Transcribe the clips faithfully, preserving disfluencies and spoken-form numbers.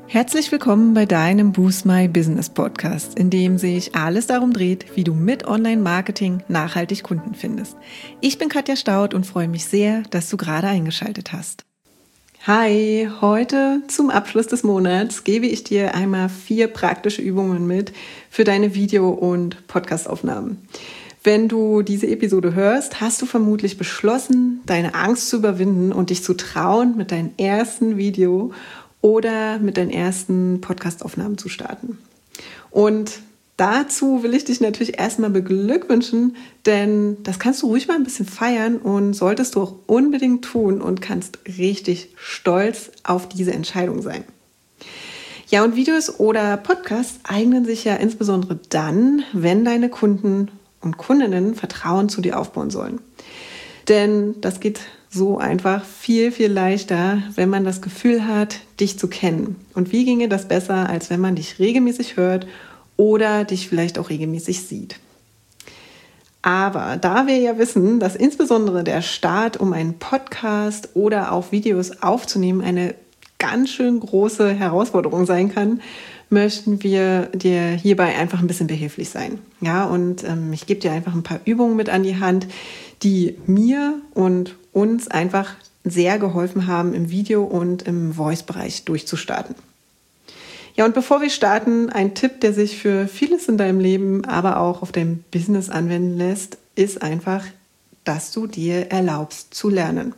Herzlich willkommen bei deinem Boost My Business Podcast, in dem sich alles darum dreht, wie du mit Online-Marketing nachhaltig Kunden findest. Ich bin Katja Staud und freue mich sehr, dass du gerade eingeschaltet hast. Hi, heute zum Abschluss des Monats gebe ich dir einmal vier praktische Übungen mit für deine Video- und Podcastaufnahmen. Wenn du diese Episode hörst, hast du vermutlich beschlossen, deine Angst zu überwinden und dich zu trauen, mit deinem ersten Video oder mit deinen ersten Podcastaufnahmen zu starten. Und dazu will ich dich natürlich erstmal beglückwünschen, denn das kannst du ruhig mal ein bisschen feiern und solltest du auch unbedingt tun und kannst richtig stolz auf diese Entscheidung sein. Ja, und Videos oder Podcasts eignen sich ja insbesondere dann, wenn deine Kunden und Kundinnen Vertrauen zu dir aufbauen sollen. Denn das geht so einfach viel, viel leichter, wenn man das Gefühl hat, dich zu kennen. Und wie ginge das besser, als wenn man dich regelmäßig hört oder dich vielleicht auch regelmäßig sieht? Aber da wir ja wissen, dass insbesondere der Start, um einen Podcast oder auch Videos aufzunehmen, eine ganz schön große Herausforderung sein kann, möchten wir dir hierbei einfach ein bisschen behilflich sein. Ja, und ähm, ich gebe dir einfach ein paar Übungen mit an die Hand, die mir und uns einfach sehr geholfen haben, im Video- und im Voice-Bereich durchzustarten. Ja, und bevor wir starten, ein Tipp, der sich für vieles in deinem Leben, aber auch auf deinem Business anwenden lässt, ist einfach, dass du dir erlaubst zu lernen.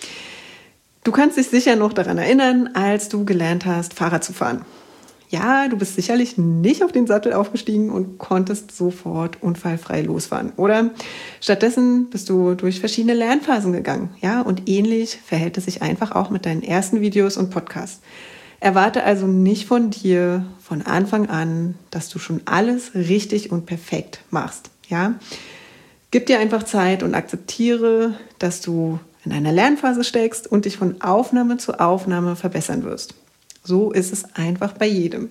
Du kannst dich sicher noch daran erinnern, als du gelernt hast, Fahrrad zu fahren. Ja, du bist sicherlich nicht auf den Sattel aufgestiegen und konntest sofort unfallfrei losfahren, oder? Stattdessen bist du durch verschiedene Lernphasen gegangen, ja? Und ähnlich verhält es sich einfach auch mit deinen ersten Videos und Podcasts. Erwarte also nicht von dir von Anfang an, dass du schon alles richtig und perfekt machst, ja? Gib dir einfach Zeit und akzeptiere, dass du in einer Lernphase steckst und dich von Aufnahme zu Aufnahme verbessern wirst. So ist es einfach bei jedem.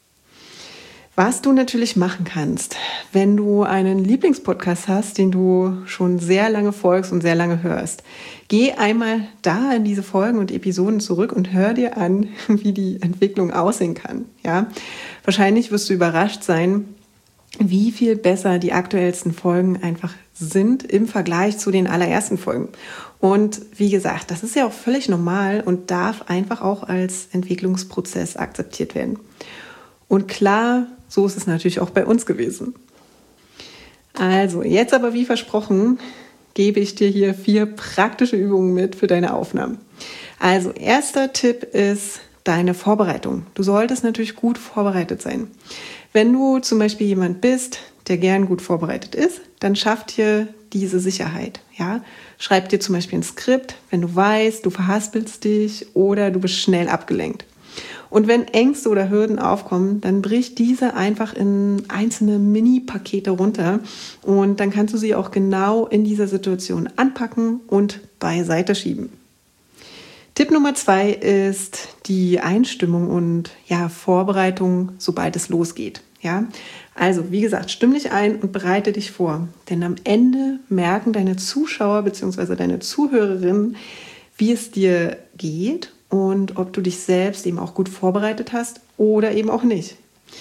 Was du natürlich machen kannst, wenn du einen Lieblingspodcast hast, den du schon sehr lange folgst und sehr lange hörst, geh einmal da in diese Folgen und Episoden zurück und hör dir an, wie die Entwicklung aussehen kann. Ja? Wahrscheinlich wirst du überrascht sein, wie viel besser die aktuellsten Folgen einfach sind im Vergleich zu den allerersten Folgen. Und wie gesagt, das ist ja auch völlig normal und darf einfach auch als Entwicklungsprozess akzeptiert werden. Und klar, so ist es natürlich auch bei uns gewesen. Also, jetzt aber wie versprochen, gebe ich dir hier vier praktische Übungen mit für deine Aufnahmen. Also, erster Tipp ist deine Vorbereitung. Du solltest natürlich gut vorbereitet sein. Wenn du zum Beispiel jemand bist, der gern gut vorbereitet ist, dann schaff dir diese Sicherheit. Ja? Schreib dir zum Beispiel ein Skript, wenn du weißt, du verhaspelst dich oder du bist schnell abgelenkt. Und wenn Ängste oder Hürden aufkommen, dann brich diese einfach in einzelne Mini-Pakete runter und dann kannst du sie auch genau in dieser Situation anpacken und beiseite schieben. Tipp Nummer zwei ist die Einstimmung und ja, Vorbereitung, sobald es losgeht. Ja? Also, wie gesagt, stimm dich ein und bereite dich vor. Denn am Ende merken deine Zuschauer bzw. deine Zuhörerinnen, wie es dir geht und ob du dich selbst eben auch gut vorbereitet hast oder eben auch nicht.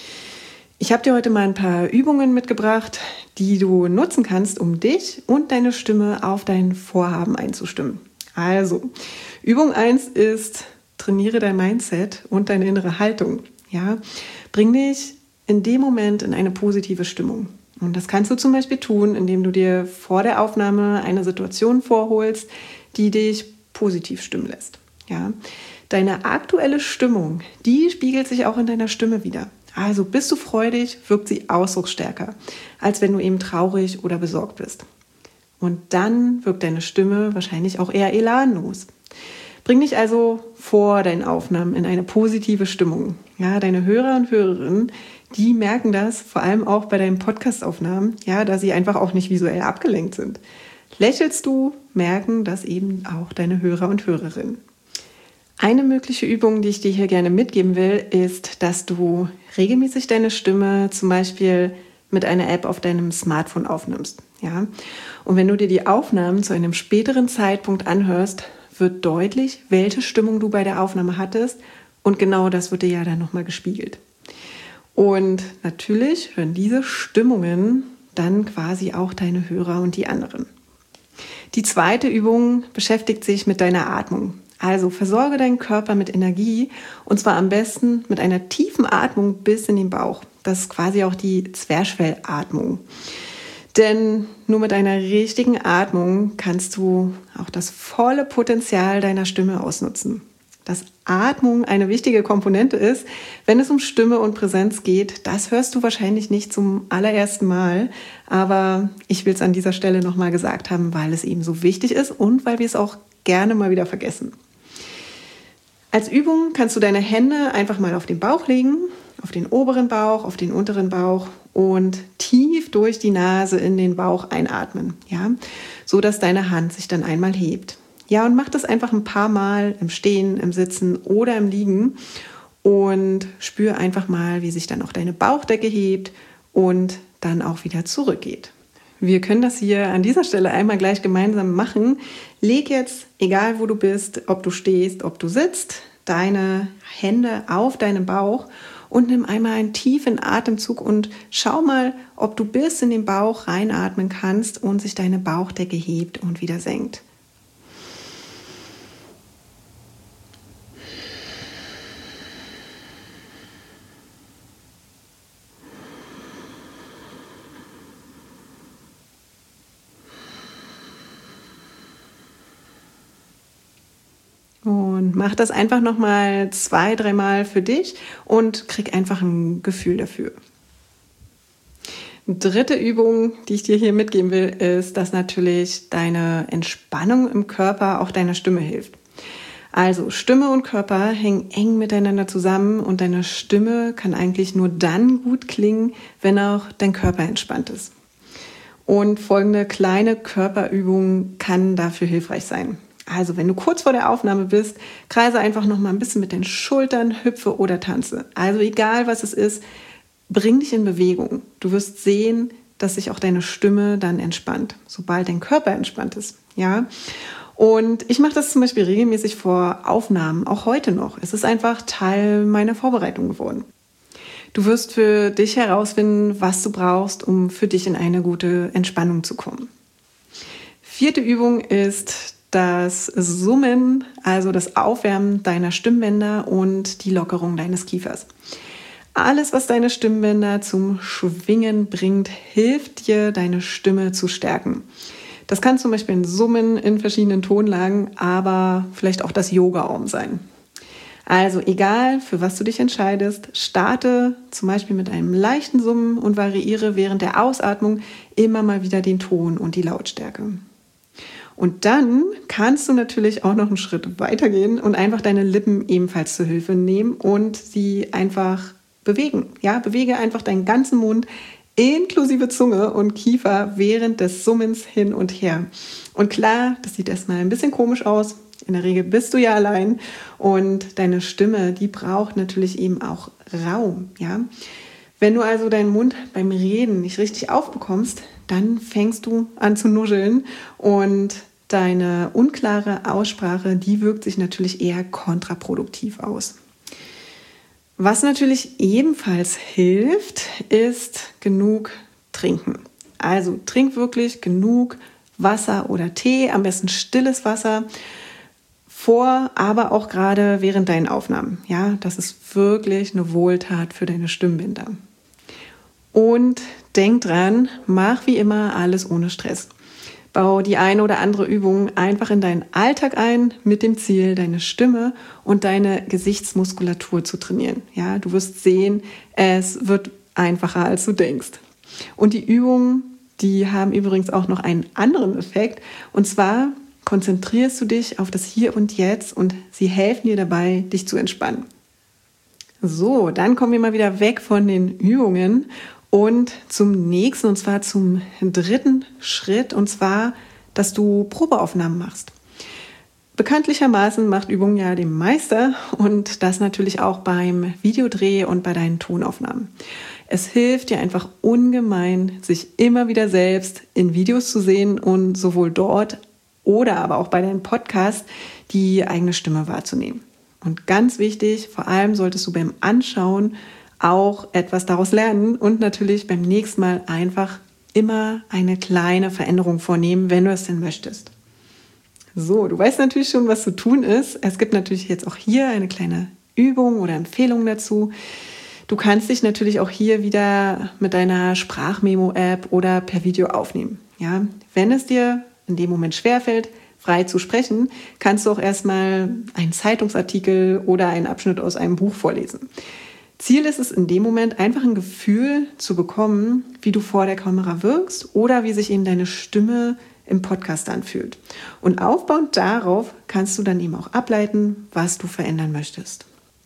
Ich habe dir heute mal ein paar Übungen mitgebracht, die du nutzen kannst, um dich und deine Stimme auf dein Vorhaben einzustimmen. Also, Übung eins ist, trainiere dein Mindset und deine innere Haltung. Ja? Bring dich in dem Moment in eine positive Stimmung. Und das kannst du zum Beispiel tun, indem du dir vor der Aufnahme eine Situation vorholst, die dich positiv stimmen lässt. Ja? Deine aktuelle Stimmung, die spiegelt sich auch in deiner Stimme wider. Also bist du freudig, wirkt sie ausdrucksstärker, als wenn du eben traurig oder besorgt bist. Und dann wirkt deine Stimme wahrscheinlich auch eher elanlos. Bring dich also vor deinen Aufnahmen in eine positive Stimmung. Ja, deine Hörer und Hörerinnen, die merken das vor allem auch bei deinen Podcast-Aufnahmen, ja, da sie einfach auch nicht visuell abgelenkt sind. Lächelst du, merken das eben auch deine Hörer und Hörerinnen. Eine mögliche Übung, die ich dir hier gerne mitgeben will, ist, dass du regelmäßig deine Stimme zum Beispiel mit einer App auf deinem Smartphone aufnimmst. Ja? Und wenn du dir die Aufnahmen zu einem späteren Zeitpunkt anhörst, wird deutlich, welche Stimmung du bei der Aufnahme hattest Und genau das wird dir ja dann nochmal gespiegelt. Und natürlich hören diese Stimmungen dann quasi auch deine Hörer und die anderen. Die zweite Übung beschäftigt sich mit deiner Atmung. Also versorge deinen Körper mit Energie und zwar am besten mit einer tiefen Atmung bis in den Bauch. Das ist quasi auch die Zwerchfellatmung. Denn nur mit einer richtigen Atmung kannst du auch das volle Potenzial deiner Stimme ausnutzen. Dass Atmung eine wichtige Komponente ist, wenn es um Stimme und Präsenz geht, das hörst du wahrscheinlich nicht zum allerersten Mal. Aber ich will es an dieser Stelle nochmal gesagt haben, weil es eben so wichtig ist und weil wir es auch gerne mal wieder vergessen. Als Übung kannst du deine Hände einfach mal auf den Bauch legen, auf den oberen Bauch, auf den unteren Bauch und tief durch die Nase in den Bauch einatmen, ja, so dass deine Hand sich dann einmal hebt. Ja, und mach das einfach ein paar Mal im Stehen, im Sitzen oder im Liegen und spür einfach mal, wie sich dann auch deine Bauchdecke hebt und dann auch wieder zurückgeht. Wir können das hier an dieser Stelle einmal gleich gemeinsam machen. Leg jetzt, egal wo du bist, ob du stehst, ob du sitzt, deine Hände auf deinen Bauch und nimm einmal einen tiefen Atemzug und schau mal, ob du bis in den Bauch reinatmen kannst und sich deine Bauchdecke hebt und wieder senkt. Und mach das einfach nochmal zwei, dreimal für dich und krieg einfach ein Gefühl dafür. Dritte Übung, die ich dir hier mitgeben will, ist, dass natürlich deine Entspannung im Körper auch deiner Stimme hilft. Also Stimme und Körper hängen eng miteinander zusammen und deine Stimme kann eigentlich nur dann gut klingen, wenn auch dein Körper entspannt ist. Und folgende kleine Körperübung kann dafür hilfreich sein. Also wenn du kurz vor der Aufnahme bist, kreise einfach noch mal ein bisschen mit den Schultern, hüpfe oder tanze. Also egal was es ist, bring dich in Bewegung. Du wirst sehen, dass sich auch deine Stimme dann entspannt, sobald dein Körper entspannt ist. Ja? Und ich mache das zum Beispiel regelmäßig vor Aufnahmen, auch heute noch. Es ist einfach Teil meiner Vorbereitung geworden. Du wirst für dich herausfinden, was du brauchst, um für dich in eine gute Entspannung zu kommen. Vierte Übung ist das Summen, also das Aufwärmen deiner Stimmbänder und die Lockerung deines Kiefers. Alles, was deine Stimmbänder zum Schwingen bringt, hilft dir, deine Stimme zu stärken. Das kann zum Beispiel ein Summen in verschiedenen Tonlagen, aber vielleicht auch das Yoga-Om sein. Also egal, für was du dich entscheidest, starte zum Beispiel mit einem leichten Summen und variiere während der Ausatmung immer mal wieder den Ton und die Lautstärke. Und dann kannst du natürlich auch noch einen Schritt weitergehen und einfach deine Lippen ebenfalls zur Hilfe nehmen und sie einfach bewegen. Ja, bewege einfach deinen ganzen Mund inklusive Zunge und Kiefer während des Summens hin und her. Und klar, das sieht erstmal ein bisschen komisch aus. In der Regel bist du ja allein und deine Stimme, die braucht natürlich eben auch Raum. Ja? Wenn du also deinen Mund beim Reden nicht richtig aufbekommst, dann fängst du an zu nuscheln und deine unklare Aussprache, die wirkt sich natürlich eher kontraproduktiv aus. Was natürlich ebenfalls hilft, ist genug trinken. Also trink wirklich genug Wasser oder Tee, am besten stilles Wasser, vor, aber auch gerade während deinen Aufnahmen. Ja, das ist wirklich eine Wohltat für deine Stimmbänder. Und denk dran, mach wie immer alles ohne Stress. Bau die eine oder andere Übung einfach in deinen Alltag ein, mit dem Ziel, deine Stimme und deine Gesichtsmuskulatur zu trainieren. Ja, du wirst sehen, es wird einfacher, als du denkst. Und die Übungen, die haben übrigens auch noch einen anderen Effekt. Und zwar konzentrierst du dich auf das Hier und Jetzt und sie helfen dir dabei, dich zu entspannen. So, dann kommen wir mal wieder weg von den Übungen und zum nächsten, und zwar zum dritten Schritt, und zwar, dass du Probeaufnahmen machst. Bekanntlichermaßen macht Übung ja den Meister und das natürlich auch beim Videodreh und bei deinen Tonaufnahmen. Es hilft dir einfach ungemein, sich immer wieder selbst in Videos zu sehen und sowohl dort oder aber auch bei deinem Podcast die eigene Stimme wahrzunehmen. Und ganz wichtig, vor allem solltest du beim Anschauen auch etwas daraus lernen und natürlich beim nächsten Mal einfach immer eine kleine Veränderung vornehmen, wenn du es denn möchtest. So, du weißt natürlich schon, was zu tun ist. Es gibt natürlich jetzt auch hier eine kleine Übung oder Empfehlung dazu. Du kannst dich natürlich auch hier wieder mit deiner Sprachmemo-App oder per Video aufnehmen. Ja, wenn es dir in dem Moment schwerfällt, frei zu sprechen, kannst du auch erstmal einen Zeitungsartikel oder einen Abschnitt aus einem Buch vorlesen. Ziel ist es in dem Moment, einfach ein Gefühl zu bekommen, wie du vor der Kamera wirkst oder wie sich eben deine Stimme im Podcast anfühlt. Und aufbauend darauf kannst du dann eben auch ableiten, was du verändern möchtest.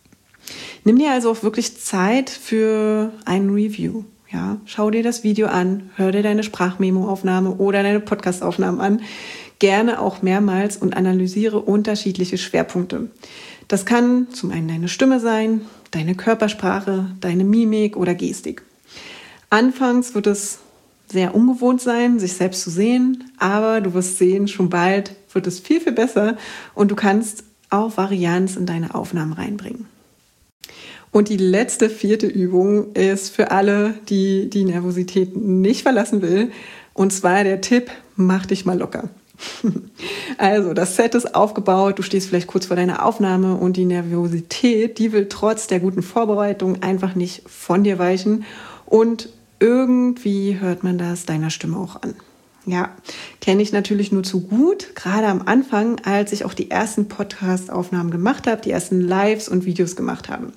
Nimm dir also auch wirklich Zeit für ein Review. Ja, schau dir das Video an, hör dir deine Sprachmemo-Aufnahme oder deine Podcast-Aufnahmen an, gerne auch mehrmals und analysiere unterschiedliche Schwerpunkte. Das kann zum einen deine Stimme sein, deine Körpersprache, deine Mimik oder Gestik. Anfangs wird es sehr ungewohnt sein, sich selbst zu sehen, aber du wirst sehen, schon bald wird es viel, viel besser und du kannst auch Varianz in deine Aufnahmen reinbringen. Und die letzte, vierte Übung ist für alle, die die Nervosität nicht verlassen will. Und zwar der Tipp, mach dich mal locker. Also das Set ist aufgebaut, du stehst vielleicht kurz vor deiner Aufnahme und die Nervosität, die will trotz der guten Vorbereitung einfach nicht von dir weichen. Und irgendwie hört man das deiner Stimme auch an. Ja, kenne ich natürlich nur zu gut, gerade am Anfang, als ich auch die ersten Podcast-Aufnahmen gemacht habe, die ersten Lives und Videos gemacht habe.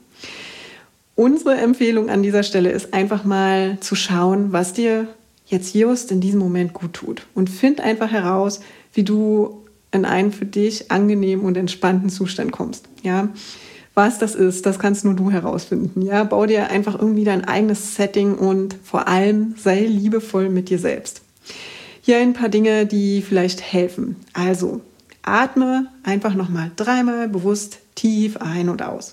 Unsere Empfehlung an dieser Stelle ist einfach mal zu schauen, was dir jetzt just in diesem Moment gut tut. Und find einfach heraus, wie du in einen für dich angenehmen und entspannten Zustand kommst. Ja, was das ist, das kannst nur du herausfinden. Ja, bau dir einfach irgendwie dein eigenes Setting und vor allem sei liebevoll mit dir selbst. Hier ein paar Dinge, die vielleicht helfen. Also, atme einfach nochmal dreimal bewusst tief ein und aus.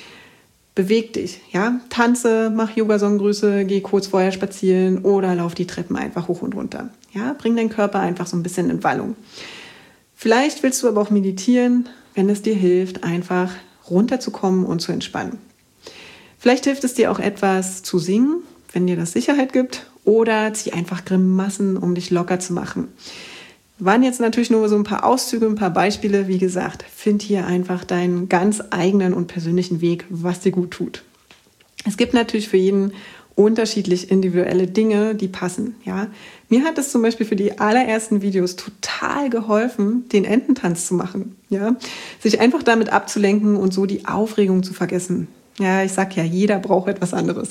Beweg dich, ja, tanze, mach Yoga-Sonnengrüße, geh kurz vorher spazieren oder lauf die Treppen einfach hoch und runter. Ja, bring deinen Körper einfach so ein bisschen in Wallung. Vielleicht willst du aber auch meditieren, wenn es dir hilft, einfach runterzukommen und zu entspannen. Vielleicht hilft es dir auch etwas zu singen, wenn dir das Sicherheit gibt, oder zieh einfach Grimassen, um dich locker zu machen. Waren jetzt natürlich nur so ein paar Auszüge, ein paar Beispiele. Wie gesagt, find hier einfach deinen ganz eigenen und persönlichen Weg, was dir gut tut. Es gibt natürlich für jeden unterschiedlich individuelle Dinge, die passen. Ja? Mir hat es zum Beispiel für die allerersten Videos total geholfen, den Ententanz zu machen. Ja? Sich einfach damit abzulenken und so die Aufregung zu vergessen. Ja, ich sag ja, jeder braucht etwas anderes.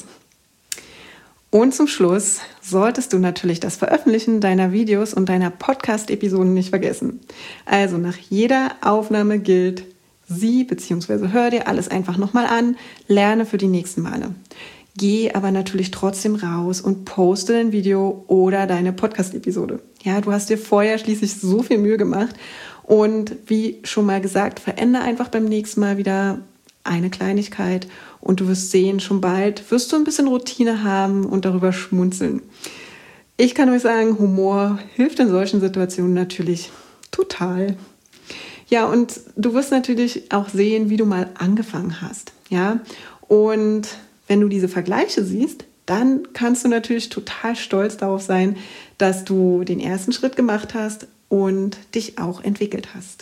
Und zum Schluss solltest du natürlich das Veröffentlichen deiner Videos und deiner Podcast-Episoden nicht vergessen. Also nach jeder Aufnahme gilt, sieh bzw. hör dir alles einfach nochmal an, lerne für die nächsten Male. Geh aber natürlich trotzdem raus und poste dein Video oder deine Podcast-Episode. Ja, du hast dir vorher schließlich so viel Mühe gemacht und wie schon mal gesagt, verändere einfach beim nächsten Mal wieder eine Kleinigkeit und du wirst sehen, schon bald wirst du ein bisschen Routine haben und darüber schmunzeln. Ich kann euch sagen, Humor hilft in solchen Situationen natürlich total. Ja, und du wirst natürlich auch sehen, wie du mal angefangen hast. Ja, und wenn du diese Vergleiche siehst, dann kannst du natürlich total stolz darauf sein, dass du den ersten Schritt gemacht hast und dich auch entwickelt hast.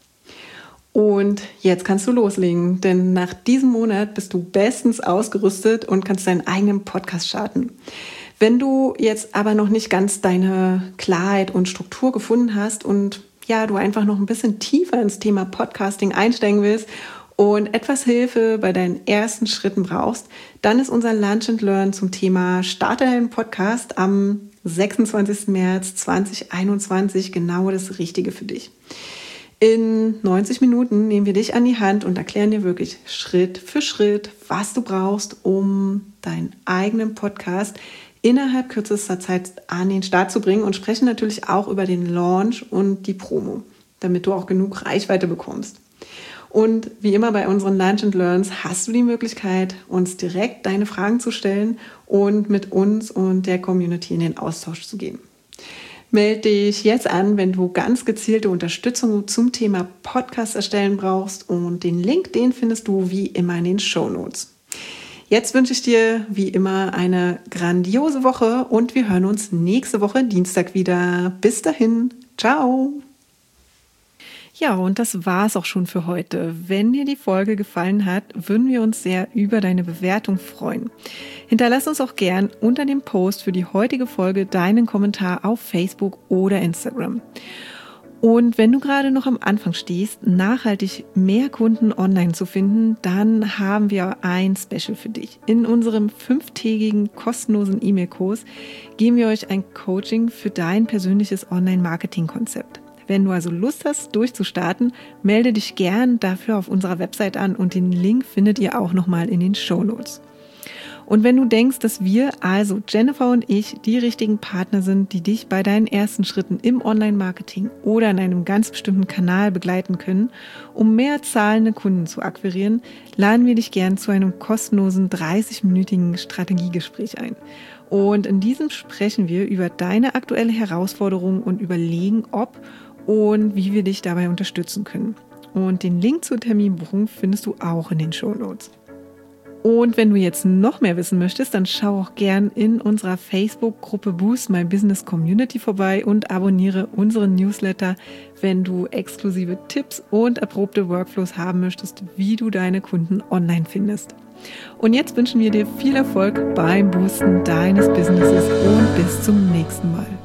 Und jetzt kannst du loslegen, denn nach diesem Monat bist du bestens ausgerüstet und kannst deinen eigenen Podcast starten. Wenn du jetzt aber noch nicht ganz deine Klarheit und Struktur gefunden hast und ja, du einfach noch ein bisschen tiefer ins Thema Podcasting einsteigen willst und etwas Hilfe bei deinen ersten Schritten brauchst, dann ist unser Lunch and Learn zum Thema Starte deinen Podcast am sechsundzwanzigsten März zweitausendeinundzwanzig genau das Richtige für dich. In neunzig Minuten nehmen wir dich an die Hand und erklären dir wirklich Schritt für Schritt, was du brauchst, um deinen eigenen Podcast innerhalb kürzester Zeit an den Start zu bringen und sprechen natürlich auch über den Launch und die Promo, damit du auch genug Reichweite bekommst. Und wie immer bei unseren Lunch and Learns hast du die Möglichkeit, uns direkt deine Fragen zu stellen und mit uns und der Community in den Austausch zu gehen. Melde dich jetzt an, wenn du ganz gezielte Unterstützung zum Thema Podcast erstellen brauchst, und den Link, den findest du wie immer in den Shownotes. Jetzt wünsche ich dir wie immer eine grandiose Woche und wir hören uns nächste Woche Dienstag wieder. Bis dahin, ciao! Ja, und das war's auch schon für heute. Wenn dir die Folge gefallen hat, würden wir uns sehr über deine Bewertung freuen. Hinterlass uns auch gern unter dem Post für die heutige Folge deinen Kommentar auf Facebook oder Instagram. Und wenn du gerade noch am Anfang stehst, nachhaltig mehr Kunden online zu finden, dann haben wir ein Special für dich. In unserem fünftägigen kostenlosen E-Mail-Kurs geben wir euch ein Coaching für dein persönliches Online-Marketing-Konzept. Wenn du also Lust hast, durchzustarten, melde dich gern dafür auf unserer Website an und den Link findet ihr auch nochmal in den Shownotes. Und wenn du denkst, dass wir, also Jennifer und ich, die richtigen Partner sind, die dich bei deinen ersten Schritten im Online-Marketing oder in einem ganz bestimmten Kanal begleiten können, um mehr zahlende Kunden zu akquirieren, laden wir dich gern zu einem kostenlosen dreißig-minütigen Strategiegespräch ein. Und in diesem sprechen wir über deine aktuelle Herausforderung und überlegen, ob und wie wir dich dabei unterstützen können. Und den Link zur Terminbuchung findest du auch in den Shownotes. Und wenn du jetzt noch mehr wissen möchtest, dann schau auch gern in unserer Facebook-Gruppe Boost My Business Community vorbei und abonniere unseren Newsletter, wenn du exklusive Tipps und erprobte Workflows haben möchtest, wie du deine Kunden online findest. Und jetzt wünschen wir dir viel Erfolg beim Boosten deines Businesses und bis zum nächsten Mal.